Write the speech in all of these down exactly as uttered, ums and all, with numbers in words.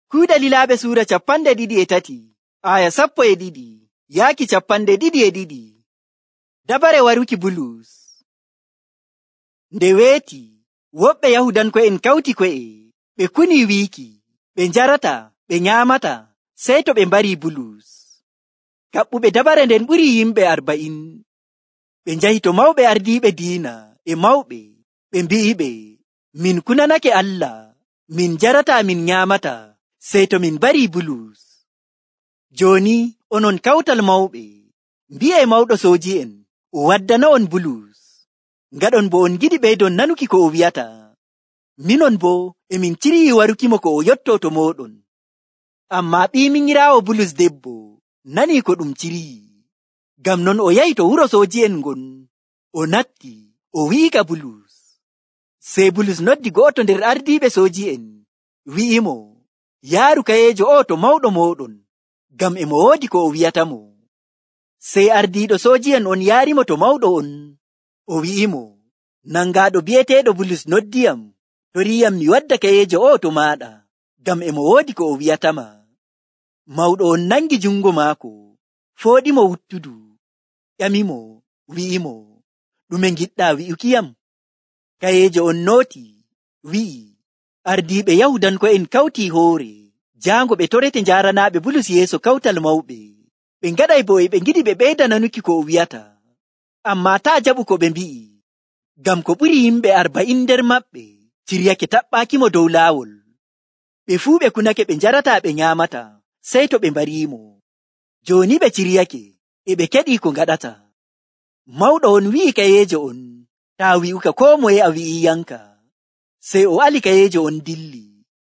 Kuuɗe Lilaaɓe suura capanɗe ɗiɗi e tati, aya sappo e ɗiɗi, yaaki capanɗe ɗiɗi e ɗiɗi. Dabare waruki Bulus. Nde weeti, woɓɓe Yahudanko'en kawti ko'e, ɓe kuni wiiki, ɓe njarata, ɓe nyaamata, sey to ɓe mbari Bulus. Kaɓɓuɓe dabare nden ɓuri yimɓe arba'in. Ɓe njahi to mawɓe ardiiɓe diina e mawɓe, ɓe mbi'iɓe, min kunanake Allah, min njarata min nyaamata, sey to min mbari Bulus. Jooni onon kawtal mawɓe, mbi'e mawɗo sooji'en o waddana on Bulus, ngaɗon bo on giɗi ɓeydon nanuki ko o wi'ata. Minon bo emin ciriyi warukimo ko o yotto to moɗon. Amma ɓiiminyiraawo Bulus debbo nani ko ɗum ciriyi. Ngam non o yahi to wuro sooji'en ngon, o natti, o wi'iga Bulus. Sey Bulus noddi go'oto nder ardiiɓe sooji'en, wi'imo, yaaru kayeejo o to mawɗo moɗon, ngam emo woodi ko o wi'atamo. Sey ardiiɗo sooji'en on yaarimo to mawɗo on, o wi'imo, nangaaɗo bi'eteeɗo Bulus noddiyam, toriyam mi wadda kayeejo o to maaɗa, ngam emo woodi ko o wi'atama. Mawɗo on nangi jungo maako, fooɗimo wuttudu, ƴamimo, wi'imo, ɗume giɗɗa wi'ukiyam? Kayeejo on nooti, wi'i, ardiiɓe Yahudanko'en kawti hoore, jaango ɓe torete njaranaaɓe Bulus yeeso kawtal mawɓe. Ɓe ngaɗay bo e ɓe ngiɗi ɓe ɓeyda nanuki ko o wi'ata. Amma taa jaɓu ko ɓe mbi'i, ngam ko ɓuri yimɓe arba'in nder maɓɓe ciryake taɓɓaakimo dow laawol. Ɓe fuu ɓe kunake ɓe njarata ɓe nyaamata, sey to ɓe mbariimo. Jooni ɓe ciryake, e ɓe keɗi ko ngaɗata. Mawɗo on wi'i kayeejo on, taa wi'uka koo moye a wi'iyanka. Sey o ali kayeejo on dilli.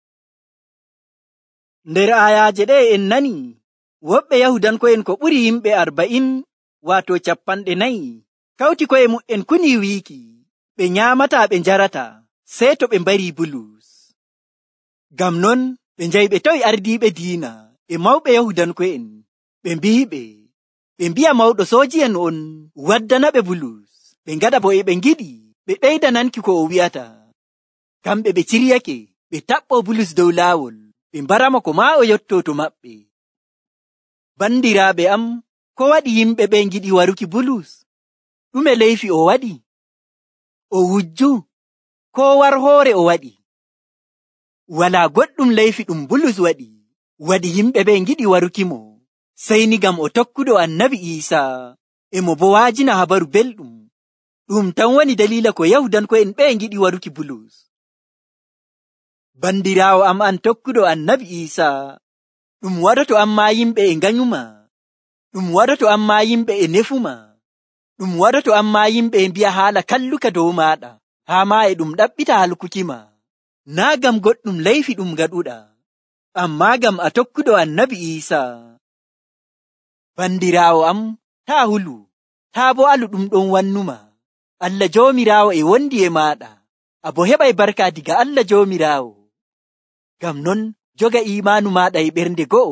Nder ayaaje ɗe en nani, woɓɓe Yahudanko'en ko ɓuri yimɓe arba'in, waato capanɗe nayi, kawti ko'e mu'en kuni wiiki, ɓe nyaamata ɓe njarata, sey to ɓe mbari Bulus. Ngam non ɓe njahi ɓe towi ardiiɓe diina e mawɓe Yahudanko'en, ɓe mbi'iɓe, ɓe mbi'a mawɗo sooji'en on waddana ɓe Bulus, ɓe ngaɗa bo e ɓe ngiɗi ɓe ɓeyda nanki ko o wi'ata. Kamɓe ɓe ciryake ɓe taɓɓo Bulus dow laawol, ɓe mbaramo ko maa o yotto to maɓɓe. Bandiraaɓe am, ko waɗi yimɓe ɓe ngiɗi waruki Bulus? Ɗume leyfi o waɗi? O wujju, ko war hoore o waɗi? Walaa goɗɗum leyfi ɗum Bulus waɗi, waɗi yimɓe ɓe ngiɗi warukimo, sey ni ngam o tokkuɗo annabi Iisaa, emo bo waajina habaru belɗum. Ɗum tan woni dalila ko Yahudanko'en ɓe ngiɗi waruki Bulus. Bandiraawo am an tokkuɗo annabi Iisaa, ɗum waɗoto amma yimɓe e nganyuma, ɗum waɗoto amma yimɓe e nefuma, ɗum waɗoto amma yimɓe e mbi'a haala kalluka dow maɗa, haa ma e ɗum ɗaɓɓita halkukima, naa gam goɗɗum leyfi ɗum gaɗuɗa, amma gam a tokkuɗo annabi Iisaa. Bandiraawo am, taa hulu, taa bo alu ɗum ɗon wannuma, Allah Joomiraawo e wondi e maɗa, abo heɓay barka diga Allah Joomiraawo. Gam non joga imaanu maɗa e ɓernde go'o.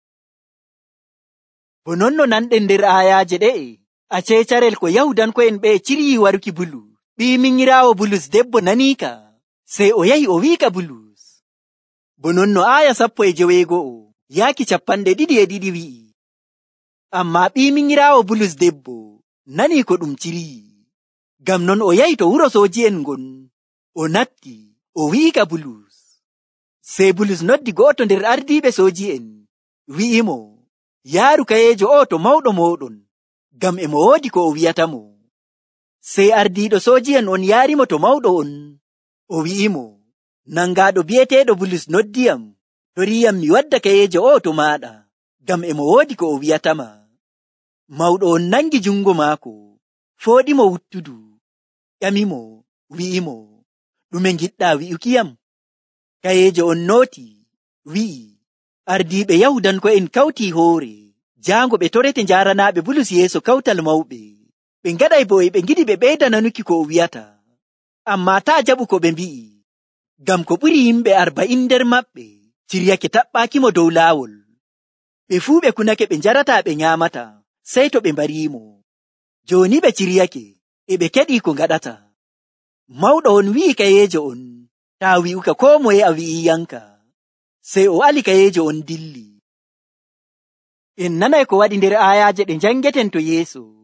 Bo nonno nanɗen nder ayaaje ɗe, a cecarel ko Yahudanko'en ɓe ciryi waruki Bulus. Ɓiiminyiraawo Bulus debbo nanika, sey o yahi o wi'ika Bulus. Bo nonno aya sappo e joweego'o yaaki capanɗe ɗiɗi e ɗiɗi wi'i. Amma ɓiiminyiraawo Bulus debbo nani ko ɗum ciryi. Gam non o yahi to wuro sooji'en ngon, o natti, o wi'ika Bulus. Sey Bulus noddi go'oto nder ardiiɓe sooji'en, wi'imo, yaaru kayeejo o to mawɗo moɗon, ngam emo woodi ko o wi'atamo. Sey ardiiɗo sooji'en on yaarimo to mawɗo on, o wi'imo, nangaaɗo bi'eteeɗo Bulus noddiyam, toriyam mi wadda kayeejo o to maaɗa, ngam emo woodi ko o wi'atama. Mawɗo on nangi jungo maako, fooɗimo wuttudu, ƴamimo, wi'imo, ɗume giɗɗa wi'ukiyam? Kayeejo on nooti, wi'i, ardiiɓe Yahudanko'en kawti hoore, jaango ɓe torete njaranaaɓe Bulus yeeso kawtal mawɓe. Ɓe ngaɗay bo e ɓe ngiɗi ɓe ɓeyda nanuki ko o wi'ata. Amma taa jaɓu ko ɓe mbi'i, ngam ko ɓuri yimɓe arba'in nder maɓɓe ciryake taɓɓaakimo dow laawol. Ɓe fuu ɓe kunake ɓe njarata ɓe nyaamata, sey to ɓe mbariimo. Jooni ɓe ciryake, e ɓe keɗi ko ngaɗata. Mawɗo on wi'i kayeejo on, taa wi'uka koo moye a wi'iyanka. sey o ali kayejo on dilli. En nanay ko waɗi nder ayaje ɗe jangeten to yeeso.